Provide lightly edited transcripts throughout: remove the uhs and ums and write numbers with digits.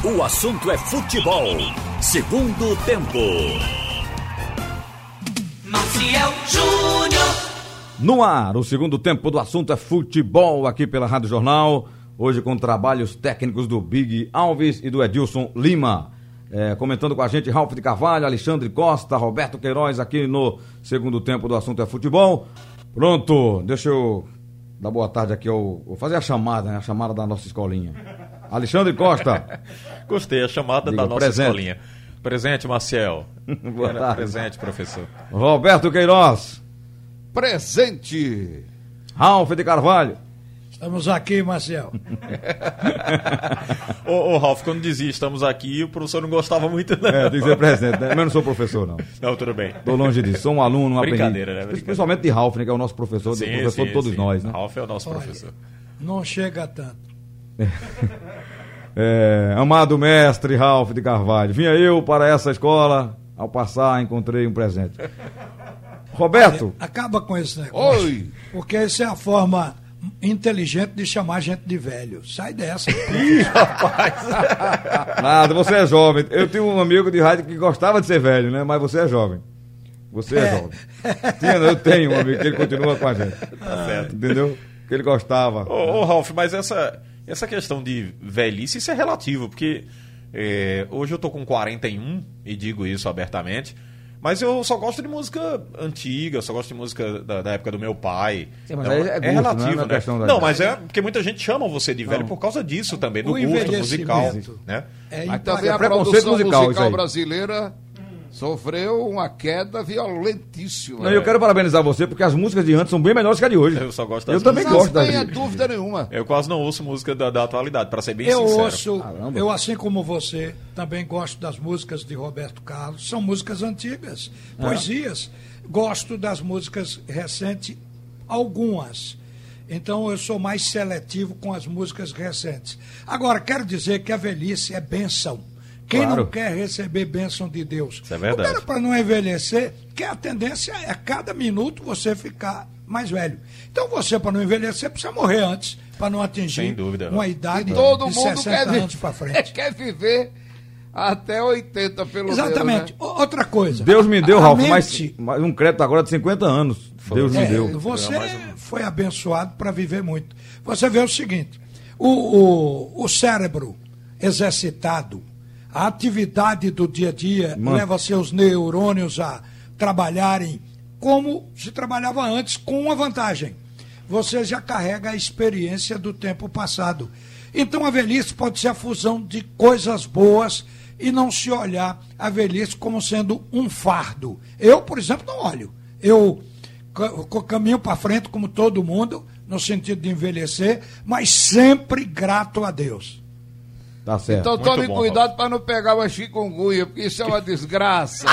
O assunto é futebol. Segundo tempo. Maciel Júnior. No ar, o segundo tempo do assunto é futebol aqui pela Rádio Jornal. Hoje com trabalhos técnicos do Big Alves e do Edilson Lima. Comentando com a gente Ralf de Carvalho, Alexandre Costa, Roberto Queiroz aqui no segundo tempo do assunto é futebol. Pronto, deixa eu dar boa tarde aqui. Vou fazer a chamada, né? A chamada da nossa escolinha. Alexandre Costa. Gostei, a chamada da nossa presente. escolinha. Presente, Maciel. Boa tarde. Presente, professor. Roberto Queiroz. Presente. Ralf de Carvalho. Estamos aqui, Maciel. Ô, Ralf, quando dizia estamos aqui, o professor não gostava muito, não. Tem que ser presente, né? Mas eu não sou professor, não. Não, tudo bem. Estou longe disso, sou um aluno, um Brincadeira, aprendiz. né? Principalmente de Ralf, né? Que é o nosso professor, Sim, professor de todos sim. nós, né? Ralf é o nosso Olha, professor. não chega tanto. Amado mestre Ralf de Carvalho, vinha eu para essa escola, ao passar encontrei um presente. Roberto. Acaba com esse negócio. Oi. Porque essa é a forma inteligente de chamar gente de velho. Sai dessa. Nada, você é jovem. Eu tinha um amigo de rádio que gostava de ser velho, né? Mas você é jovem. Você é jovem. Eu tenho um amigo que ele continua com a gente. Tá certo. Entendeu? Que ele gostava. Ô, Ralf, mas essa questão de velhice, isso é relativo, porque hoje eu tô com 41 e digo isso abertamente, mas eu só gosto de música antiga, só gosto de música da época do meu pai. Sim, mas Então, é gosto, relativo, não é né? questão da Não, idade. mas é porque muita gente chama você de velho por causa disso também, do O gosto musical, envelhecimento né? Mas também a preconceito produção musical, isso musical aí. brasileira sofreu uma queda violentíssima. Não, eu quero parabenizar você, porque as músicas de antes são bem melhores que a de hoje. Eu só gosto das Eu também músicas. gosto da Não tenha de... dúvida nenhuma. Eu quase não ouço música da atualidade, para ser bem Eu sincero. ouço, Caramba. eu assim como você, também gosto das músicas de Roberto Carlos. São músicas antigas, poesias. Gosto das músicas recentes, algumas. Então eu sou mais seletivo com as músicas recentes. Agora, quero dizer que a velhice é bênção. Quem Claro. não quer receber bênção de Deus? Isso é verdade. O cara, para não envelhecer, que a tendência é a cada minuto você ficar mais velho. Então você, para não envelhecer, precisa morrer antes, para não atingir Sem dúvida. uma idade Todo de mundo 60 anos para frente. quer viver até 80, pelo Exatamente. menos. Né? Outra coisa. Deus me deu, a Ralf, mente- mais um crédito agora de 50 anos. Deus me deu. Você foi abençoado para viver muito. Você vê o seguinte: o cérebro exercitado, a atividade do dia a dia leva seus neurônios a trabalharem como se trabalhava antes, com uma vantagem. Você já carrega a experiência do tempo passado. Então a velhice pode ser a fusão de coisas boas e não se olhar a velhice como sendo um fardo. Eu, por exemplo, não olho. Eu caminho para frente como todo mundo, no sentido de envelhecer, mas sempre grato a Deus. Tá certo. Então Muito tome bom, cuidado para não pegar uma chikungunya, porque isso é uma desgraça.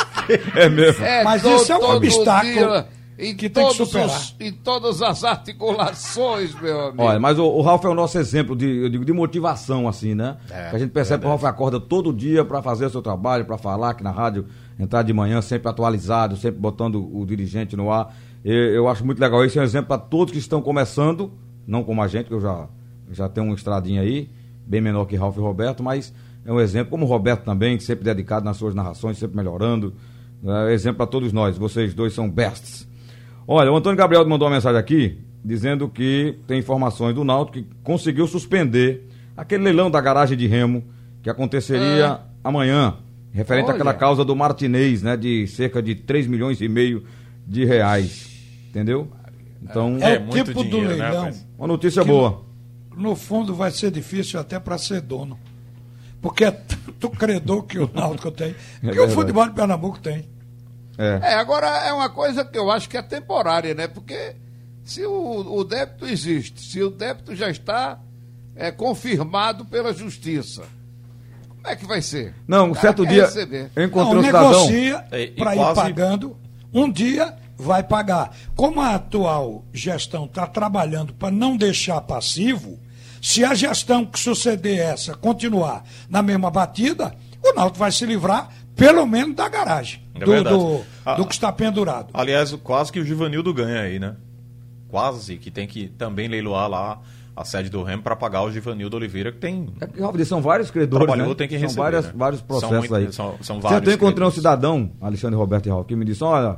É mesmo. Mas isso é um obstáculo dia, em que tem que todos superar. em todas as articulações, meu amigo. Olha, mas o Ralf é o nosso exemplo de motivação, assim, né? Que a gente percebe que o Ralf acorda todo dia para fazer o seu trabalho, para falar aqui na rádio, entrar de manhã sempre atualizado, sempre botando o dirigente no ar. Eu acho muito legal. Esse é um exemplo para todos que estão começando, não como a gente, que eu já tenho uma estradinha aí, bem menor que Ralf e Roberto, mas é um exemplo, como o Roberto também, sempre dedicado nas suas narrações, sempre melhorando. É exemplo para todos nós. Vocês dois são bests. Olha, o Antônio Gabriel mandou uma mensagem aqui, dizendo que tem informações do Náutico que conseguiu suspender aquele leilão da garagem de Remo, que aconteceria amanhã, referente Olha. àquela causa do Martinez, né, de cerca de 3,5 milhões de reais. Entendeu? Então, É o muito tipo do dinheiro, né, leilão. rapaz? uma notícia que boa. No fundo vai ser difícil até para ser dono. Porque é tanto credor que o Náutico tem, que o verdade. futebol de Pernambuco tem. Agora é uma coisa que eu acho que é temporária, né? Porque se o débito existe, se o débito já está confirmado pela justiça, como é que vai ser? Não, um O cara certo quer dia receber. eu encontrei Não, um cidadão. negocia E para ir quase- pagando. Um dia vai pagar. Como a atual gestão está trabalhando para não deixar passivo, se a gestão que suceder essa continuar na mesma batida, o Náutico vai se livrar, pelo menos, da garagem, É verdade. do que está pendurado. Aliás, quase que o Givanildo ganha aí, né? Quase que tem que também leiloar lá a sede do Remo para pagar o Givanildo Oliveira, que tem... É porque, Ralf, são vários credores, Trabalhou, né? tem que são receber, vários processos aí. São vários. Eu encontrei um cidadão, Alexandre Roberto e Ralf, que me disse, olha,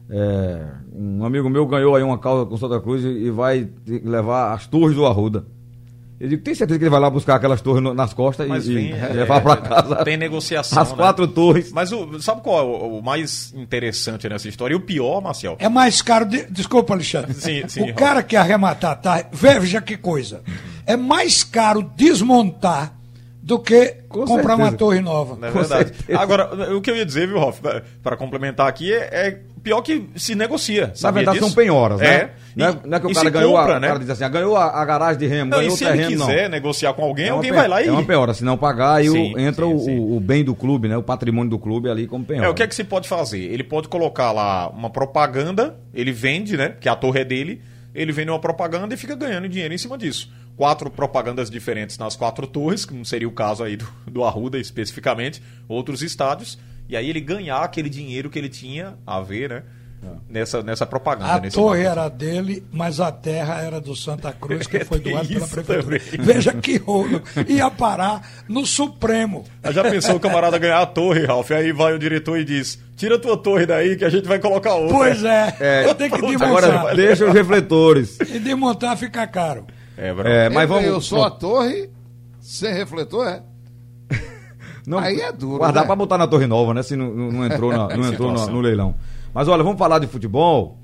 um amigo meu ganhou aí uma causa com Santa Cruz e vai levar as torres do Arruda. Eu digo, tem certeza que ele vai lá buscar aquelas torres nas costas e levar para casa? Tem negociação, as 4 torres. Mas sabe qual é o mais interessante nessa história? E o pior, Marcel? É mais caro, desculpa, Alexandre. Sim, o cara que arrematar, tá? Veja que coisa. É mais caro desmontar do que comprar uma torre nova. Não é verdade. Agora, o que eu ia dizer, viu, Rolf, para complementar aqui, é pior que se negocia. Na verdade, são penhoras, né? Não é que o cara ganhou, compra, né? O cara diz assim, ganhou a garagem de Remo, ganhou o terreno, não. Se ele quiser negociar com alguém, alguém vai lá e... É uma penhora, se não pagar, aí entra o bem do clube, né? O patrimônio do clube ali como penhora. O que é que se pode fazer? Ele pode colocar lá uma propaganda, ele vende, né? Que a torre é dele, ele vende uma propaganda e fica ganhando dinheiro em cima disso. 4 propagandas diferentes nas 4 torres, que não seria o caso aí do Arruda especificamente, outros estádios, e aí ele ganhar aquele dinheiro que ele tinha a ver, né? Nessa propaganda. A torre era dele, mas a terra era do Santa Cruz, que foi doado pela prefeitura. Também. Veja que rolo. Ia parar no Supremo. Já pensou o camarada ganhar a torre, Ralf? Aí vai o diretor e diz, tira a tua torre daí que a gente vai colocar outra. Pois eu tenho que desmontar. Agora deixa os refletores. E desmontar fica caro. Mas vamos... só a torre sem refletor, Não, aí é duro, guardar, né? para botar na torre nova, né? Se não entrou, não entrou no leilão. Mas olha, vamos falar de futebol,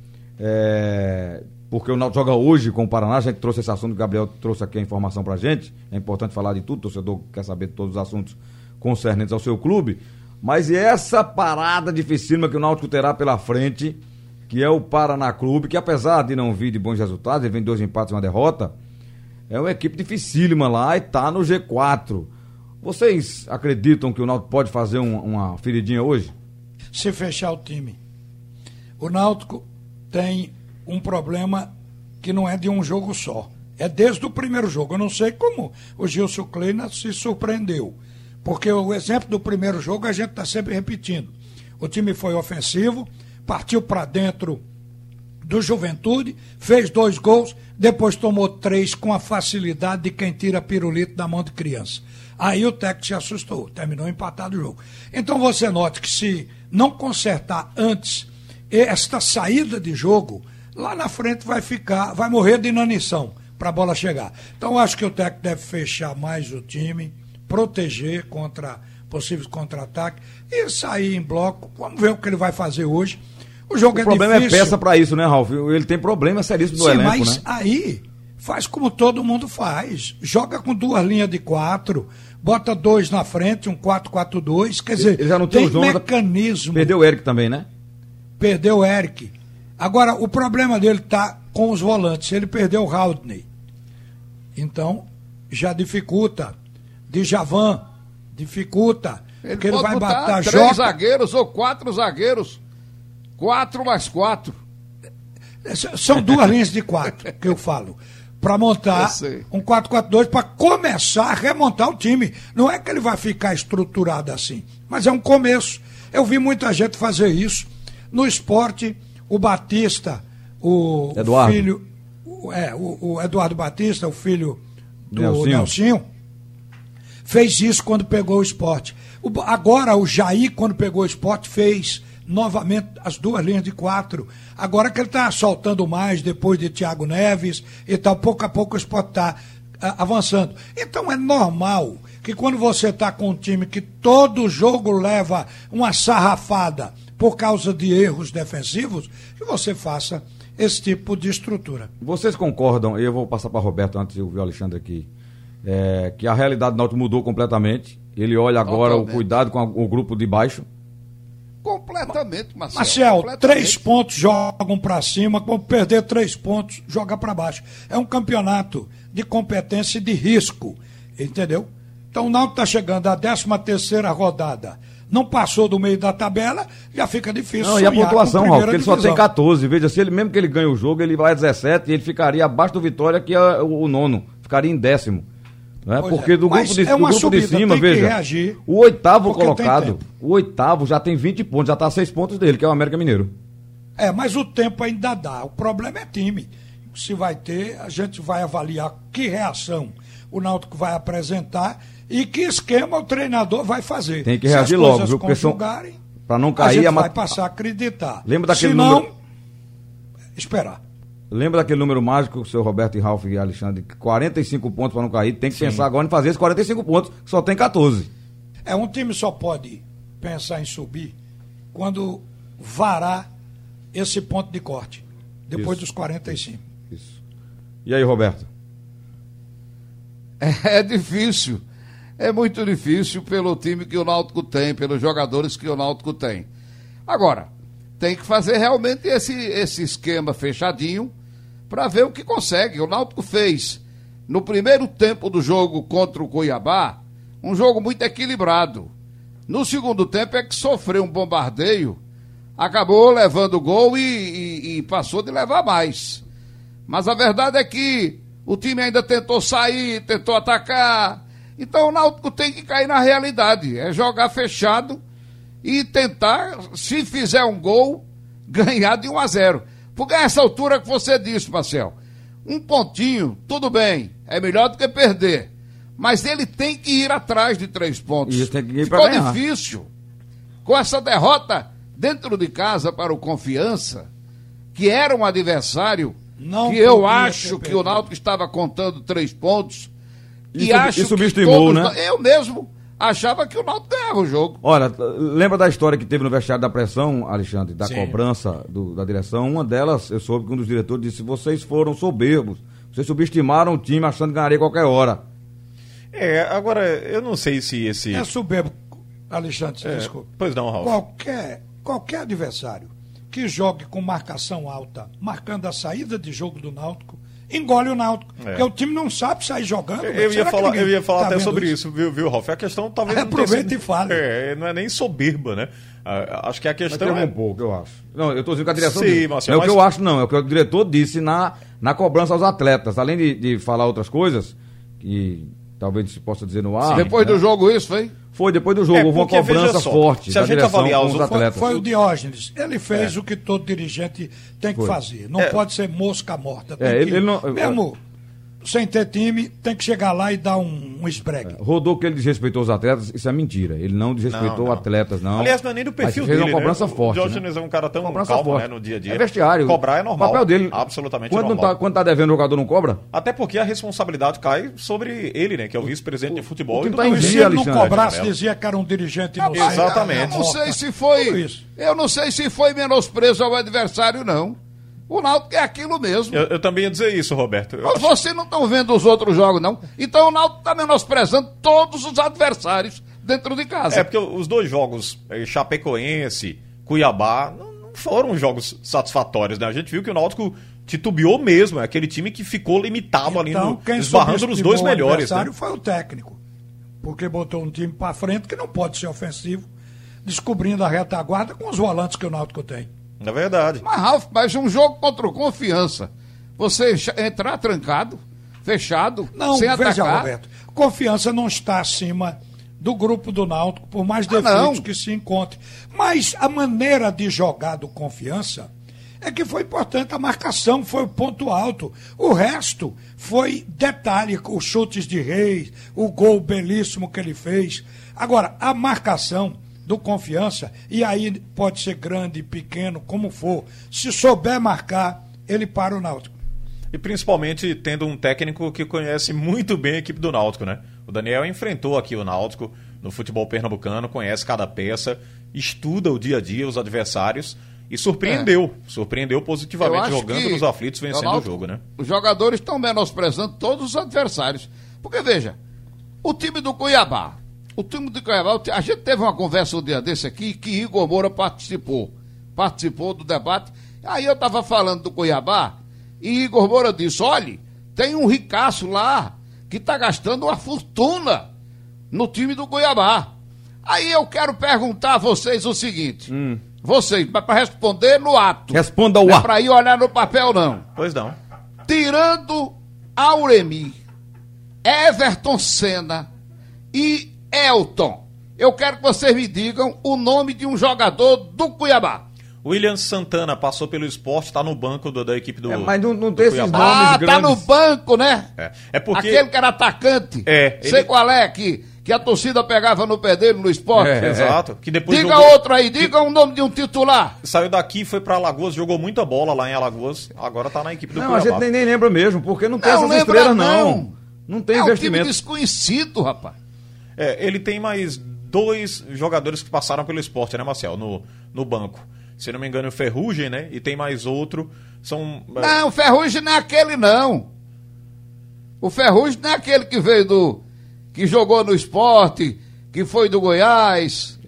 porque o Náutico joga hoje com o Paraná. A gente trouxe esse assunto, o Gabriel trouxe aqui a informação pra gente. É importante falar de tudo, o torcedor quer saber de todos os assuntos concernentes ao seu clube. Mas e essa parada dificílima que o Náutico terá pela frente, que é o Paraná Clube, que apesar de não vir de bons resultados, ele vem 2 empates e uma derrota, é uma equipe dificílima lá e tá no G4. Vocês acreditam que o Náutico pode fazer uma feridinha hoje? Se fechar o time. O Náutico tem um problema que não é de um jogo só. É desde o primeiro jogo. Eu não sei como o Gilson Kleina se surpreendeu. Porque o exemplo do primeiro jogo a gente está sempre repetindo. O time foi ofensivo, partiu para dentro do Juventude, fez 2 gols, depois tomou 3 com a facilidade de quem tira pirulito da mão de criança. Aí o técnico se assustou, terminou empatado o jogo. Então você note que se não consertar antes esta saída de jogo, lá na frente vai morrer de inanição para a bola chegar. Então acho que o técnico deve fechar mais o time, proteger contra possíveis contra-ataques e sair em bloco. Vamos ver o que ele vai fazer hoje. O jogo problema difícil. É peça para isso, né, Ralf? Ele tem problema seríssimo do elenco, mas né? Aí faz como todo mundo faz. Joga com 2 linhas de 4, bota 2 na frente, um 4-4-2. Quer dizer, ele já não tem o Jonathan, mecanismo. Perdeu o Eric também, né? Perdeu o Eric. Agora, o problema dele está com os volantes. Ele perdeu o Haldney. Então, já dificulta. Djavan, dificulta. Porque ele vai botar 3 zagueiros ou 4 zagueiros. 4 mais 4. São 2 linhas de 4 que eu falo. Para montar um 4-4-2 para começar a remontar o time. Não é que ele vai ficar estruturado assim, mas é um começo. Eu vi muita gente fazer isso. No esporte, o Batista, o Eduardo. filho. O Eduardo Batista, o filho do Nelsinho, fez isso quando pegou o esporte. Agora o Jair, quando pegou o esporte, fez novamente as 2 linhas de 4. Agora que ele está soltando mais depois de Thiago Neves e tal, pouco a pouco o esporte está avançando. Então é normal que quando você está com um time que todo jogo leva uma sarrafada por causa de erros defensivos, que você faça esse tipo de estrutura. Vocês concordam, e eu vou passar para Roberto antes de ouvir o Alexandre aqui, que a realidade do Náutico mudou completamente? Ele olha agora o cuidado com o grupo de baixo? Completamente, Marcel. Marcel, completamente. 3 pontos jogam para cima, quando perder 3 pontos, joga para baixo. É um campeonato de competência e de risco, entendeu? Então o Náutico está chegando à 13ª rodada. Não passou do meio da tabela, já fica difícil. Não, e a pontuação, Ralf, porque ele só tem 14. Veja, se ele mesmo que ele ganha o jogo, ele vai a 17 e ele ficaria abaixo do Vitória, que é o 9º. Ficaria em 10º. Né? Porque do grupo de cima, veja, o 8º colocado, o 8º já tem 20 pontos, já está a 6 pontos dele, que é o América Mineiro. Mas o tempo ainda dá. O problema é time. se vai ter, a gente vai avaliar que reação o Náutico vai apresentar e que esquema o treinador vai fazer. Tem que reagir logo, viu? Para não cair, a gente vai passar a acreditar. Lembra daquele número... esperar. Lembra daquele número mágico, o seu Roberto e Ralf e Alexandre, 45 pontos para não cair, tem que pensar agora em fazer esses 45 pontos, que só tem 14. Um time só pode pensar em subir quando varar esse ponto de corte, depois dos 45. Isso. E aí, Roberto? É difícil, é muito difícil pelo time que o Náutico tem, pelos jogadores que o Náutico tem. Agora, tem que fazer realmente esse esquema fechadinho para ver o que consegue. O Náutico fez, no primeiro tempo do jogo contra o Cuiabá, um jogo muito equilibrado. No segundo tempo é que sofreu um bombardeio, acabou levando o gol e passou de levar mais. Mas a verdade é que o time ainda tentou sair, tentou atacar. Então o Náutico tem que cair na realidade, é jogar fechado e tentar, se fizer um gol, ganhar de 1-0. Porque a essa altura que você disse, Marcel, um pontinho, tudo bem, é melhor do que perder. Mas ele tem que ir atrás de 3 pontos. Isso, tem que ir Ficou difícil. Com essa derrota dentro de casa para o Confiança, que era um adversário que eu acho que o Náutico estava contando 3 pontos. E acho que todos, né? Eu mesmo achava que o Náutico ganhava o jogo. Olha, lembra da história que teve no vestiário da pressão, Alexandre, da cobrança da direção? Uma delas, eu soube que um dos diretores disse: vocês foram soberbos, vocês subestimaram o time achando que ganharia qualquer hora. Agora, eu não sei se esse... É soberbo, Alexandre, desculpe. Pois não, Ralf. Qualquer adversário que jogue com marcação alta, marcando a saída de jogo do Náutico, engole o Náutico. Porque o time não sabe sair jogando. Eu ia falar até sobre isso, viu, Ralf? A questão talvez aproveita e fale. Não é nem soberba, né? Acho que a questão um pouco, eu acho. Não, eu estou dizendo que a direção... Sim, Marcelo, não é o que eu acho, não. É o que o diretor disse na cobrança aos atletas. Além de falar outras coisas, que talvez se possa dizer no ar... Depois do jogo isso, foi? Foi depois do jogo, houve uma cobrança forte da direção com os atletas. Foi o Diógenes. Ele fez o que todo dirigente tem que fazer. Não pode ser mosca morta. Mesmo sem ter time, tem que chegar lá e dar um esbregue. Rodou que ele desrespeitou os atletas, isso é mentira. Ele não desrespeitou atletas, não. Aliás, não é nem do perfil dele, fez uma cobrança forte. O Diógenes é um cara tão calmo, né, no dia a dia. É vestiário. Cobrar é normal. O papel dele. Absolutamente normal. Quando tá devendo, o jogador não cobra? Até porque a responsabilidade cai sobre ele, né, que é o vice-presidente de futebol. Se ele não cobrasse, dizia que era um dirigente inocente. Exatamente. Eu não sei se foi menosprezo ao adversário, não. O Náutico é aquilo mesmo. Eu também ia dizer isso, Roberto. Mas vocês não estão vendo os outros jogos, não? Então o Náutico está menosprezando todos os adversários dentro de casa. É porque os dois jogos, Chapecoense, Cuiabá, não foram jogos satisfatórios, né? A gente viu que o Náutico titubeou mesmo, é aquele time que ficou limitado ali, esbarrando nos dois melhores. O adversário foi o técnico, porque botou um time para frente que não pode ser ofensivo, descobrindo a retaguarda com os volantes que o Náutico tem. É verdade. Mas, Ralf, um jogo contra o Confiança, você entrar trancado, fechado, sem atacar... Roberto, Confiança não está acima do grupo do Náutico, por mais defeitos que se encontre. Mas a maneira de jogar do Confiança é que foi importante. A marcação foi o ponto alto. O resto foi detalhe, os chutes de Reis, o gol belíssimo que ele fez. Agora, a marcação do Confiança, e aí pode ser grande, pequeno, como for, se souber marcar, ele para o Náutico. E principalmente tendo um técnico que conhece muito bem a equipe do Náutico, né? O Daniel enfrentou aqui o Náutico no futebol pernambucano, conhece cada peça, estuda o dia a dia, os adversários, e surpreendeu positivamente, jogando nos aflitos, vencendo o jogo, né? Os jogadores estão menosprezando todos os adversários. Porque, veja, o time do Cuiabá, a gente teve uma conversa um dia desse aqui que Igor Moura participou do debate. Aí eu estava falando do Cuiabá e Igor Moura disse: olha, tem um ricaço lá que está gastando uma fortuna no time do Cuiabá. Aí eu quero perguntar a vocês o seguinte: vocês, para responder no ato. Responda o ato. Não é ato. para ir olhar no papel, não. Pois não. Tirando Auremi, Everton Senna e Elton, eu quero que vocês me digam o nome de um jogador do Cuiabá. William Santana passou pelo Sport, tá no banco da equipe do mas não tem esses Cuiabá. nomes Tá grandes. no banco, né? É porque... Aquele que era atacante. Sei qual é, que a torcida pegava no pé dele no Esporte. Exato. Que depois Diga jogou... outro aí, diga o nome de um titular. Saiu daqui, foi pra Alagoas, jogou muita bola lá em Alagoas, agora tá na equipe do Não, a Cuiabá. gente nem lembra mesmo, porque não tem Não essas lembra, estrelas, não. não. Não tem É um time investimento. desconhecido, rapaz. Ele tem mais 2 jogadores que passaram pelo Sport, né, Marcel? No banco. Se não me engano, o Ferrugem, né? E tem mais outro. São. Não, o Ferrugem não é aquele, não. O Ferrugem não é aquele que veio que jogou no Sport, que foi do Goiás.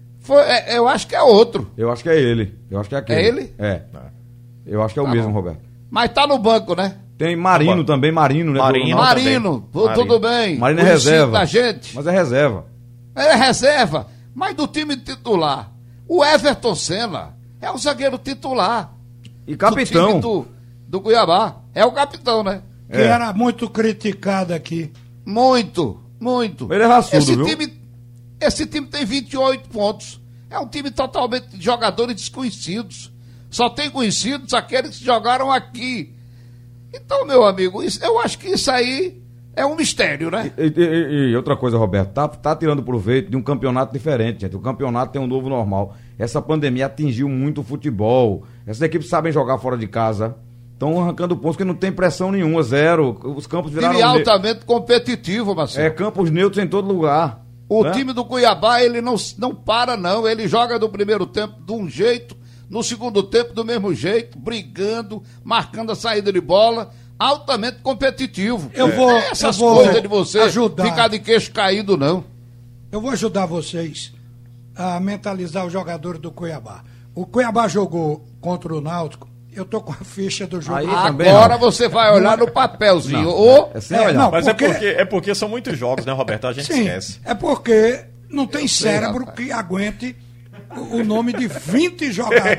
Eu acho que é outro. Eu acho que é ele. Eu acho que é aquele. É ele? É. Eu acho que é o mesmo, bom. Roberto. Mas tá no banco, né? Tem Marino Tá também, Marino, né? Marino. Marino, também. tudo bem. Marino é Conhecido reserva. da gente. Mas é reserva. É reserva, mas do time titular. O Everton Senna é o zagueiro titular. E capitão. Do time do Cuiabá. É o capitão, né? Que era muito criticado aqui. Muito, muito. Ele é raçudo, viu? Esse time tem 28 pontos. É um time totalmente de jogadores desconhecidos. Só tem conhecidos aqueles que jogaram aqui. Então, meu amigo, eu acho que isso aí é um mistério, né? E outra coisa, Roberto, tá tirando proveito de um campeonato diferente, gente. O campeonato tem um novo normal. Essa pandemia atingiu muito o futebol. Essas equipes sabem jogar fora de casa. Estão arrancando pontos que não tem pressão nenhuma, zero. Os campos viraram... Time altamente competitivo, Marcelo. Campos neutros em todo lugar. O né? time do Cuiabá, ele não para, não. Ele joga no primeiro tempo de um jeito, no segundo tempo do mesmo jeito, brigando, marcando a saída de bola, altamente competitivo. Eu vou coisas de você ajudar. ficar de queixo caído, não. Eu vou ajudar vocês a mentalizar os jogadores do Cuiabá. O Cuiabá jogou contra o Náutico. Eu tô com a ficha do jogo. Aí também Agora não. você vai olhar no papelzinho. É sem olhar. não, Mas porque- é porque são muitos jogos, né, Roberto? A gente Sim, esquece. é porque não tem cérebro rapaz. que aguente o nome de 20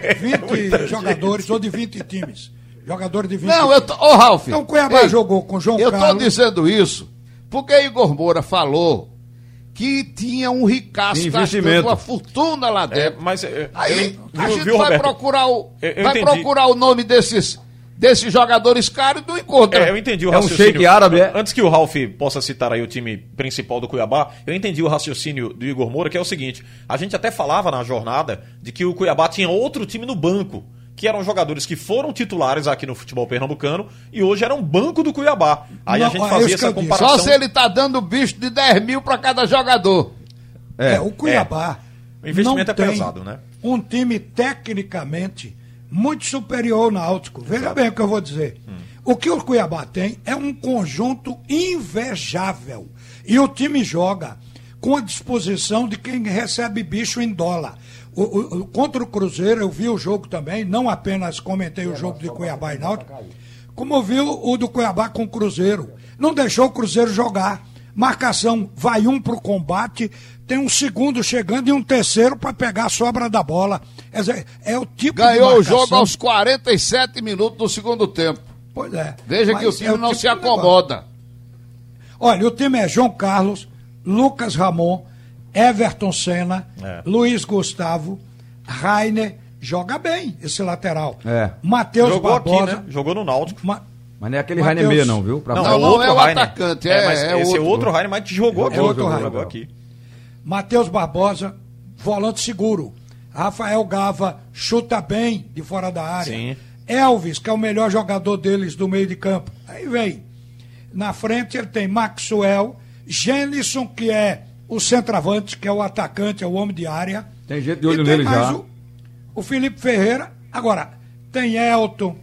jogadores ou de 20 times. Jogador de 20 Não, times. Ô, Ralf. Então o Cuiabá ei, jogou com João Eu tô Carlos. dizendo isso porque Igor Moura falou que tinha um ricaço Tem gastando investimento. uma fortuna lá dentro. Mas Aí a gente viu, vai Roberto? procurar Eu vai entendi. procurar o nome desses jogadores caros e não encontra. Eu entendi o É um raciocínio. shake árabe, é? Antes que o Ralf possa citar aí o time principal do Cuiabá, eu entendi o raciocínio do Igor Moura, que é o seguinte: a gente até falava na jornada de que o Cuiabá tinha outro time no banco, que eram jogadores que foram titulares aqui no futebol pernambucano e hoje eram banco do Cuiabá. Aí Não, a gente é fazia isso que essa eu disse. comparação. Só se ele tá dando bicho de 10 mil para cada jogador. O Cuiabá O investimento não é tem pesado, né? um time tecnicamente muito superior ao Náutico. Veja bem o que eu vou dizer. O que o Cuiabá tem é um conjunto invejável. E o time joga com a disposição de quem recebe bicho em dólar. Contra o Cruzeiro, eu vi o jogo também, não apenas comentei o jogo de Cuiabá e Náutico, como eu vi o do Cuiabá com o Cruzeiro. Não deixou o Cruzeiro jogar. Marcação, vai um pro combate, tem um segundo chegando e um terceiro para pegar a sobra da bola. Quer dizer, é o tipo Ganhou de o marcação. jogo aos 47 minutos do segundo tempo. Pois é. Veja Mas que o time é não tipo se de negócio. acomoda. Olha, o time é João Carlos, Lucas Ramon, Everton Senna, Luiz Gustavo, Rainer, joga bem esse lateral. Matheus Jogou Barbosa. aqui, né? Jogou no Náutico. Mas não é aquele Mateus- Rainer Meia, não, viu? Pra Não, falar. é outro é o Rainer. atacante, mas é esse é outro. outro Rainer, mas que jogou aqui. outro Jogou Rainer. aqui. Matheus Barbosa, volante seguro. Rafael Gava, chuta bem de fora da área. Sim. Elvis, que é o melhor jogador deles do meio de campo. Aí vem. Na frente ele tem Maxwell, Genison, que é o centroavante, que é o atacante, é o homem de área. Tem gente de olho E tem nele mais já. O Felipe Ferreira. Agora, tem Elton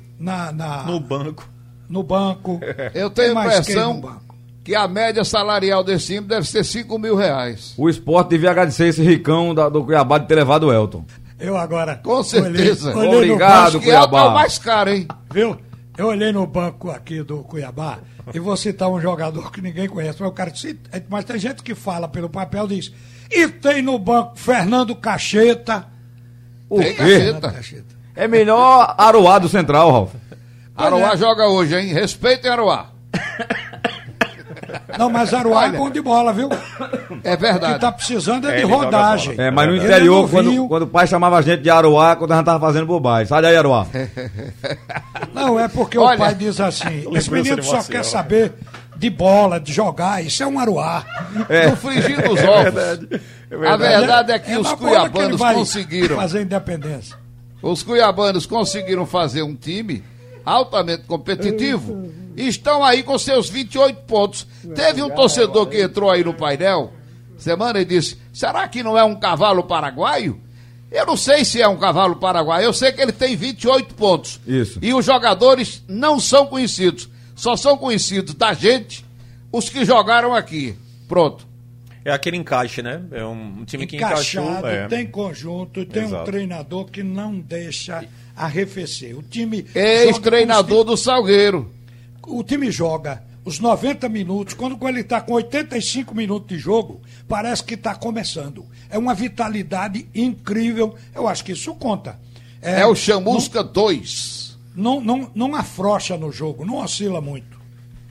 No banco. no banco. Eu tenho a Tem mais quem no impressão banco? que a média salarial desse time deve ser 5 mil reais. O Sport devia agradecer esse ricão do Cuiabá de ter levado o Elton. Eu agora. Com certeza. Olhei no Obrigado, Acho que Elton é Cuiabá. o mais caro, hein? Viu? Eu olhei no banco aqui do Cuiabá e vou citar um jogador que ninguém conhece, mas o cara cita, mas tem gente que fala pelo papel e diz. E tem no banco Fernando Cacheta. O Tem quê? Cacheta. Cacheta. É melhor Aruá do Central, Ralf. Aruá joga hoje, hein? Respeitem Aruá. Não, mas Aruá é bom de bola, viu? É O que verdade. tá precisando é de ele joga rodagem. bola. Mas no Ele interior, novinho. quando o pai chamava a gente de Aruá, quando a gente tava fazendo bobagem. Sai daí, Aruá. Não, é porque Olha, o pai diz assim, esse lembrança menino de só Marcelo. quer saber de bola, de jogar, isso é um Aruá. No frigir dos ovos. A verdade é que os na bola que ele cuiabanos vai conseguiram. fazer independência. Os cuiabanos conseguiram fazer um time altamente competitivo e estão aí com seus 28 pontos. Teve um torcedor que entrou aí no painel semana e disse: será que não é um cavalo paraguaio? Eu não sei se é um cavalo paraguaio, eu sei que ele tem 28 pontos. Isso. E os jogadores não são conhecidos, só são conhecidos da gente os que jogaram aqui. Pronto. É aquele encaixe, né? É um time que encaixou. Encaixado, tem conjunto, tem um Exato. treinador que não deixa arrefecer. O time Ex-treinador do Salgueiro. O time joga os 90 minutos, quando ele está com 85 minutos de jogo, parece que está começando. É uma vitalidade incrível, eu acho que isso conta. É o Chamusca 2. Não afrouxa no jogo, não oscila muito.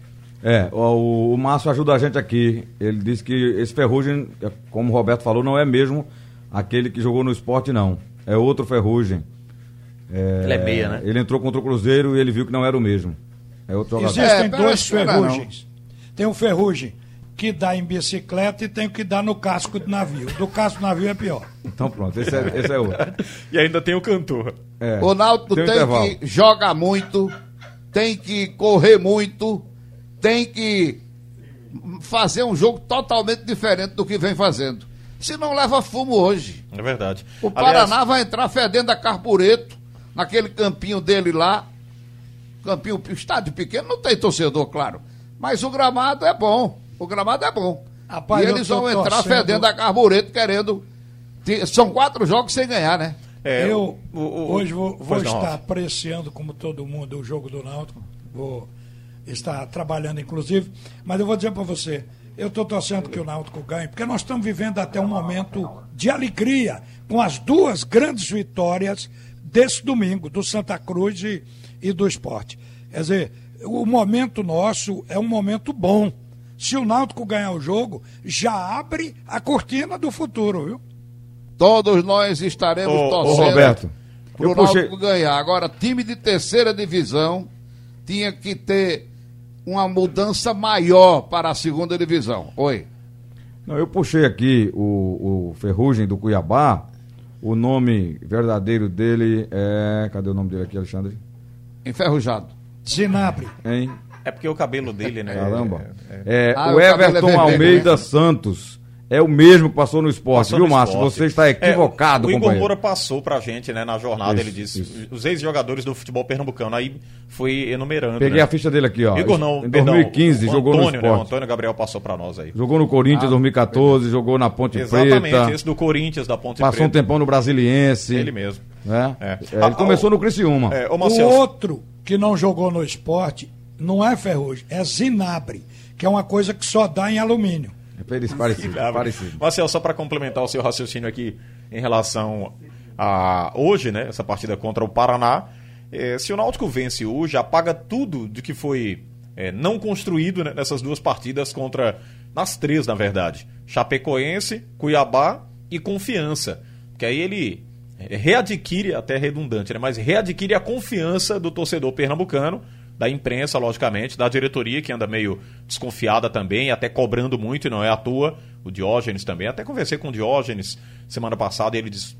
O Márcio ajuda a gente aqui. Ele disse que esse Ferrugem, como o Roberto falou, não é mesmo aquele que jogou no esporte, não. É outro Ferrugem. Ele é meia, né? Ele entrou contra o Cruzeiro e ele viu que não era o mesmo. É outro jogador. Existem dois parece que não é, não. ferrugens. Tem um ferrugem que dá em bicicleta e tem o que dá no casco de navio. Do casco do navio é pior. Então pronto, esse é outro. E ainda tem o cantor. O Náutico tem um tem intervalo. que jogar muito, tem que correr muito, tem que fazer um jogo totalmente diferente do que vem fazendo. Se não leva fumo hoje. É verdade. O Paraná vai entrar fedendo a carbureto naquele campinho dele lá. Campinho, estádio pequeno, não tem torcedor, claro. Mas o gramado é bom. O gramado é bom. Rapaz, e eles eu tô vão entrar torcendo. fedendo a carbureto, querendo. São 4 jogos sem ganhar, né? Hoje vou Pois não, estar Rafa. apreciando, como todo mundo, o jogo do Náutico. Vou estar trabalhando, inclusive. Mas eu vou dizer para você, eu estou torcendo que o Náutico ganhe, porque nós estamos vivendo até um momento de alegria, com as 2 grandes vitórias desse domingo, do Santa Cruz e do Sport. Quer dizer, o momento nosso é um momento bom. Se o Náutico ganhar o jogo, já abre a cortina do futuro, viu? Todos nós estaremos Ô, torcendo Roberto, pro eu puxei- Náutico ganhar. Agora, time de terceira divisão tinha que ter uma mudança maior para a segunda divisão. Oi. Não, eu puxei aqui o Ferrugem do Cuiabá. O nome verdadeiro dele é... Cadê o nome dele aqui, Alexandre? Enferrujado. Zinabre. Hein? É porque o cabelo dele, né? Caramba. Ah, o o cabelo é Everton vermelho, Almeida né? Santos é o mesmo que passou no esporte, Passou viu, no Márcio? esporte. Você está equivocado, O Igor companheiro. Moura passou pra gente, né, na jornada, Isso, ele disse, isso. os ex-jogadores do futebol pernambucano, aí foi enumerando, Peguei né? a ficha dele aqui, ó. Igor não, Em perdão, 2015 o jogou Antônio, no né, o esporte. Antônio Gabriel passou pra nós aí. Jogou no Corinthians em 2014, jogou na Ponte Exatamente, Preta. esse do Corinthians, da Ponte Passou um Preta. tempão no Brasiliense. Ele mesmo. Né? É. Ele começou no Criciúma. Ô, O Marcelo, outro que não jogou no esporte não é Ferrugem, é Zinabre, que é uma coisa que só dá em alumínio. Parecido. Marcelo, só para complementar o seu raciocínio aqui em relação a hoje, né, essa partida contra o Paraná, se o Náutico vence hoje, apaga tudo de que foi não construído, né, nessas 2 partidas nas 3, na verdade, Chapecoense, Cuiabá e Confiança, que aí ele readquire, até redundante, né, mas readquire a confiança do torcedor pernambucano, da imprensa, logicamente, da diretoria, que anda meio desconfiada também, até cobrando muito, e não é à toa, o Diógenes também. Até conversei com o Diógenes semana passada, e ele diz,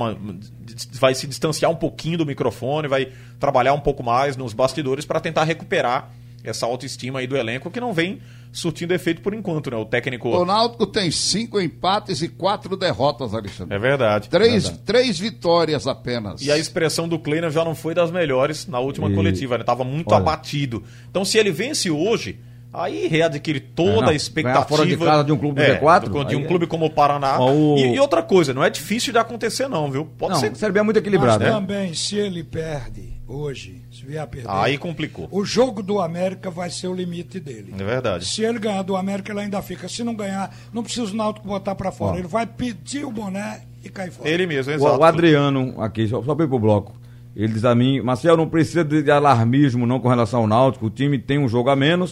vai se distanciar um pouquinho do microfone, vai trabalhar um pouco mais nos bastidores para tentar recuperar essa autoestima aí do elenco, que não vem surtindo efeito por enquanto, né? O técnico... O Náutico tem 5 empates e 4 derrotas, Alexandre. É verdade. 3 vitórias apenas. E a expressão do Kleiner já não foi das melhores na última coletiva, né? Tava muito Olha. abatido. Então, se ele vence hoje, aí readquire toda a expectativa. Ganhar fora de casa de um clube do G4? De um Aí clube como o Paraná. E outra coisa, não é difícil de acontecer, não, viu? Pode Não, ser. a Série B é muito equilibrado, Mas né? também, se ele perde hoje, se vier a perder, Aí complicou. o jogo do América vai ser o limite dele. É verdade. Se ele ganhar do América, ele ainda fica. Se não ganhar, não precisa o Náutico botar pra fora. Ó. Ele vai pedir o boné e cair fora. Ele mesmo, exato. O Adriano, aqui, só para ir pro bloco, ele diz a mim, Marcelo, não precisa de alarmismo não com relação ao Náutico, o time tem um jogo a menos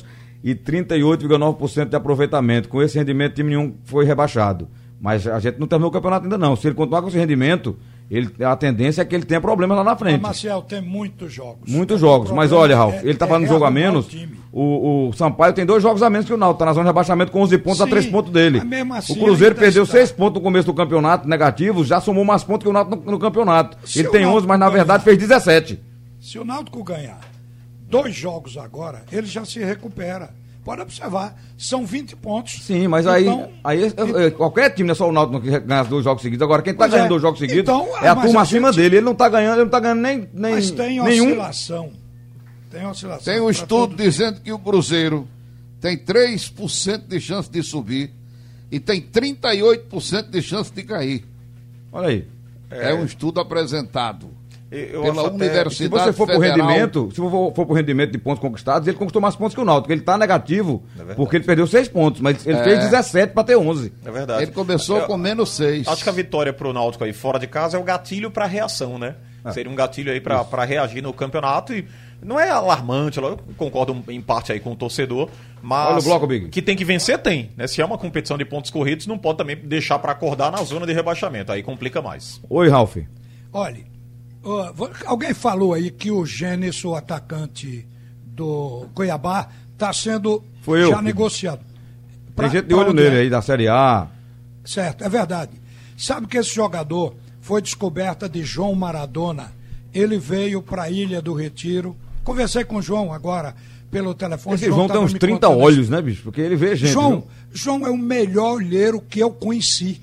e 38,9% de aproveitamento. Com esse rendimento, time nenhum foi rebaixado. Mas a gente não terminou o campeonato ainda não. Se ele continuar com esse rendimento, a tendência é que ele tenha problemas lá na frente. Mas, Marcel, tem muitos jogos. Muitos jogos. Mas olha, Ralf, ele tá fazendo jogo a menos. O Sampaio tem 2 jogos a menos que o Náutico. Tá na zona de rebaixamento com 11 pontos a 3 pontos dele. Assim, o Cruzeiro perdeu 6 pontos no começo do campeonato, negativo, já somou mais pontos que o Náutico no campeonato. Ele tem 11, mas na verdade fez 17. Se o Náutico ganhar 2 jogos agora, ele já se recupera. Pode observar, são 20 pontos. Sim, mas então, aí qualquer time, não é só o Náutico que ganha 2 jogos seguidos. Agora, quem está ganhando 2 jogos seguidos então, é a turma acima dele. Ele não está ganhando, nem mas tem nenhum. Oscilação. Tem um estudo dizendo que o Cruzeiro tem 3% de chance de subir e tem 38% de chance de cair. Olha aí. É um estudo apresentado pela Universidade se você for Federal. Se for pro rendimento de pontos conquistados, ele conquistou mais pontos que o Náutico. Ele está negativo porque ele perdeu 6 pontos, mas ele fez 17 para ter 11. É verdade. Ele começou com menos 6. Acho que a vitória pro Náutico aí fora de casa é o gatilho para reação, né? Seria um gatilho aí para reagir no campeonato e não é alarmante, eu concordo em parte aí com o torcedor, mas olha o bloco, Big. Que tem que vencer, tem, né? Se é uma competição de pontos corridos, não pode também deixar para acordar na zona de rebaixamento, aí complica mais. Oi, Ralf. Olha, alguém falou aí que o Gênesis, o atacante do Cuiabá, está sendo já negociado. Tem gente de olho nele aí da Série A. Certo, é verdade. Sabe que esse jogador foi descoberta de João Maradona. Ele veio para a Ilha do Retiro. Conversei com o João agora pelo telefone. Esse João tem uns 30 olhos, né, bicho? Porque ele vê gente. João é o melhor olheiro que eu conheci.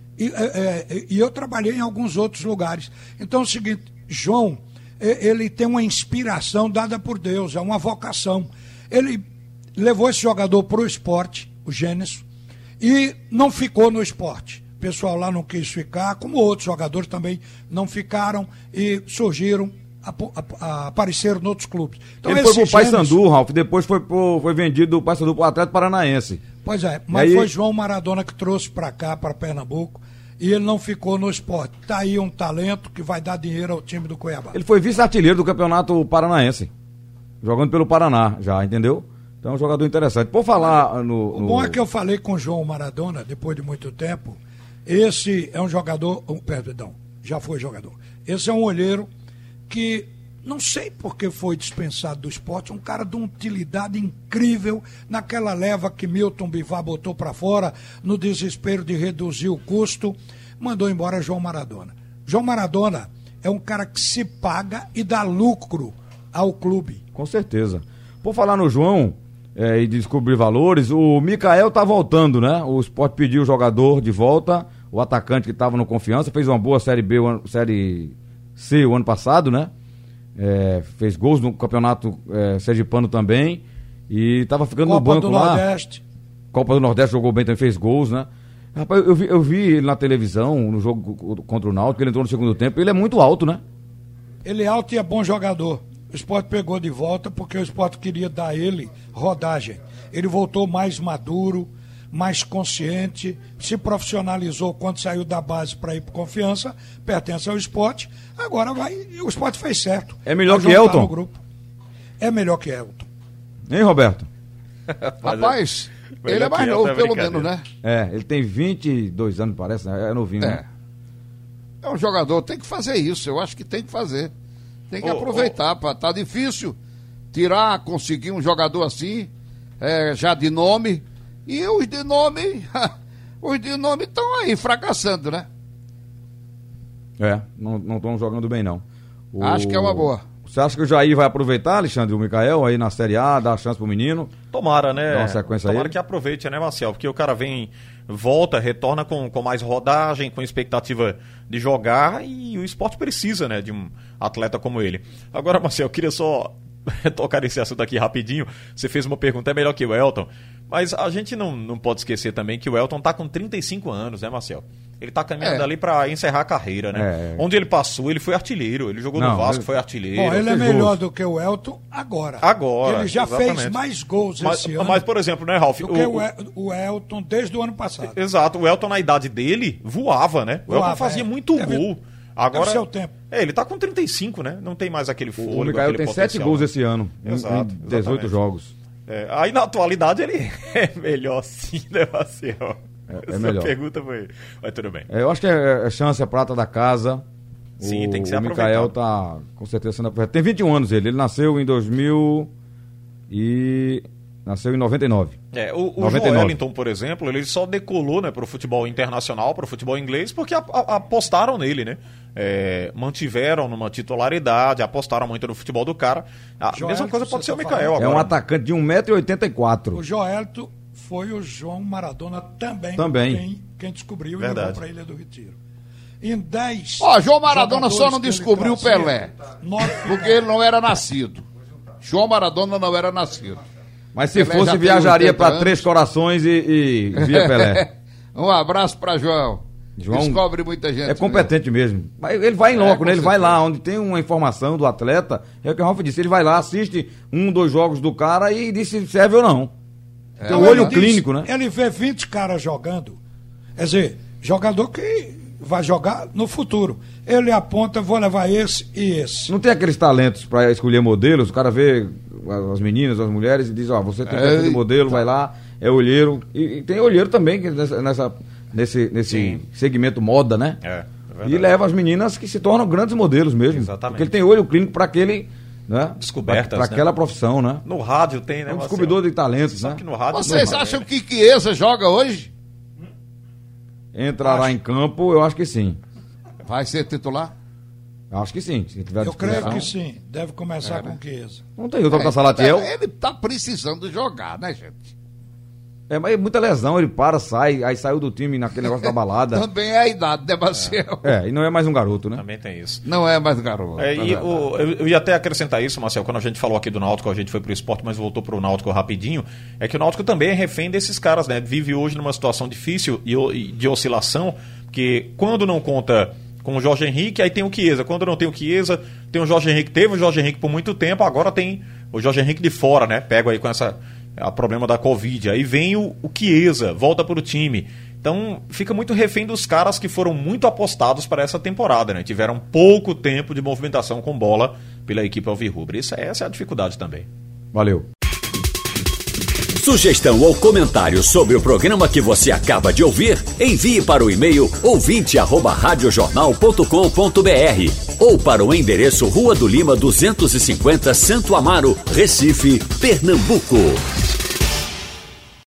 E eu trabalhei em alguns outros lugares. Então é o seguinte, João, ele tem uma inspiração dada por Deus, é uma vocação. Ele levou esse jogador para o esporte, o Gênesis, e não ficou no esporte. O pessoal lá não quis ficar, como outros jogadores também não ficaram e surgiram, apareceram em outros clubes. Então, ele foi pro Paysandu, Ralf, depois foi vendido do Paysandu pro Atlético Paranaense. Pois é, mas aí foi João Maradona que trouxe para cá, para Pernambuco, e ele não ficou no esporte. Tá aí um talento que vai dar dinheiro ao time do Cuiabá. Ele foi vice-artilheiro do Campeonato Paranaense, jogando pelo Paraná já, entendeu? Então é um jogador interessante. Por falar no... O bom é que eu falei com o João Maradona, depois de muito tempo. Esse é um jogador, perdão, já foi jogador. Esse é um olheiro que não sei por que foi dispensado do esporte, um cara de uma utilidade incrível naquela leva que Milton Bivar botou para fora, no desespero de reduzir o custo, mandou embora João Maradona. João Maradona é um cara que se paga e dá lucro ao clube. Com certeza. Por falar no João e descobrir valores, o Mikael tá voltando, né? O Sport pediu o jogador de volta, o atacante que estava no Confiança, fez uma boa Série B, Série C o ano passado, né? Fez gols no campeonato sergipano também e estava ficando Copa no banco do lá. Nordeste. Copa do Nordeste jogou bem também, fez gols, né? Rapaz, eu vi ele na televisão, no jogo contra o Náutico, ele entrou no segundo tempo, ele é muito alto, né? Ele é alto e é bom jogador. O Sport pegou de volta porque o Sport queria dar a ele rodagem. Ele voltou mais maduro, mais consciente, se profissionalizou quando saiu da base para ir para Confiança, pertence ao Sport, agora o Sport fez certo. É melhor que Elton? No grupo. É melhor que Elton. Hein, Roberto? Rapaz, ele é mais novo, pelo menos, né? Ele tem 22 anos, parece, né? É novinho, né? É um jogador, tem que fazer isso, eu acho que tem que fazer. Tem que aproveitar, tá difícil conseguir um jogador assim, já de nome. E os de nome estão aí fracassando, né? Não estão jogando bem, não. Acho que é uma boa. Você acha que o Jair vai aproveitar, Alexandre, o Mikael, aí na Série A, dar chance pro menino? Tomara, né? Dá uma sequência Tomara aí. que aproveite, né, Marcel? Porque o cara volta, retorna com mais rodagem, com expectativa de jogar, e o esporte precisa, né, de um atleta como ele. Agora, Marcel, eu queria só tocar nesse assunto aqui rapidinho. Você fez uma pergunta, é melhor que o Elton, mas a gente não pode esquecer também que o Elton tá com 35 anos, né, Marcel? Ele tá caminhando ali para encerrar a carreira, né? Onde ele passou, ele foi artilheiro, ele jogou no Vasco, foi artilheiro. Bom, ele é melhor do que o Elton agora. Ele já fez mais gols esse ano. Mas, por exemplo, né, Ralf? Do que o Elton desde o ano passado. Exato, o Elton na idade dele voava, né? O Elton fazia muito gol. Agora, seu tempo. Ele tá com 35, né? Não tem mais aquele fôlego. O Mikael tem 7 gols esse ano, em 18 jogos. Aí na atualidade ele é melhor sim, né, Marcel? É melhor. Essa pergunta foi. Mas tudo bem. Eu acho que é chance, é prata da casa. Sim, tem que ser o aproveitado. Mikael tá com certeza sendo aproveitado. Tem 21 anos ele nasceu em 2000 e nasceu em 99. O 99. Joelinton, por exemplo, ele só decolou, né, pro futebol internacional, pro futebol inglês, porque apostaram nele, né? Mantiveram numa titularidade, apostaram muito no futebol do cara. A mesma coisa pode ser o Mikael agora. É um atacante de 1,84 m. O Joelito foi o João Maradona também. Quem descobriu e levou para a Ilha do Retiro. Em 10. João Maradona só não descobriu o Pelé. Porque ele não era nascido. João Maradona não era nascido. Mas se Pelé fosse, viajaria para Três Corações e via Pelé. Um abraço para João. Descobre muita gente. É competente mesmo. Mas ele vai em loco, né? Ele vai lá onde tem uma informação do atleta. É o que o Ralf disse. Ele vai lá, assiste 2 jogos do cara e diz se serve ou não. Tem um olho clínico, né? Ele vê 20 caras jogando. Quer dizer, jogador que vai jogar no futuro. Ele aponta, vou levar esse e esse. Não tem aqueles talentos para escolher modelos? O cara vê as meninas, as mulheres e diz, você tem perfil de modelo, vai lá, é olheiro. E tem olheiro também nesse segmento moda, né? E leva as meninas que se tornam grandes modelos mesmo. Exatamente. Porque ele tem olho clínico para aquele... Né? Descobertas, para aquela profissão, né? No rádio tem, né? É um descobridor de talentos, né? Que no rádio Vocês acham que Chiesa joga hoje? Entrará em campo, eu acho que sim. Vai ser titular? Acho que sim. Se tiver eu creio que sim. Deve começar com Chiesa. Não tem outro para Salatiel. Ele tá precisando jogar, né, gente? Mas é muita lesão, ele sai, aí saiu do time naquele negócio da balada. Também é a idade, né, Marcel? E não é mais um garoto, né? Também tem isso. Não é mais um garoto. Eu ia até acrescentar isso, Marcel, quando a gente falou aqui do Náutico, a gente foi pro esporte, mas voltou pro Náutico rapidinho, é que o Náutico também é refém desses caras, né? Vive hoje numa situação difícil e de oscilação, porque quando não conta com o Jorge Henrique, aí tem o Chiesa. Quando não tem o Chiesa, tem o Jorge Henrique. Teve o Jorge Henrique por muito tempo, agora tem o Jorge Henrique de fora, né? Pega aí com o problema da Covid. Aí vem o Chiesa, volta pro time. Então fica muito refém dos caras que foram muito apostados para essa temporada, né? Tiveram pouco tempo de movimentação com bola pela equipe alvirrubra. Essa é a dificuldade também. Valeu. Sugestão ou comentário sobre o programa que você acaba de ouvir, envie para o e-mail ouvinte@radiojornal.com.br ou para o endereço Rua do Lima 250, Santo Amaro, Recife, Pernambuco.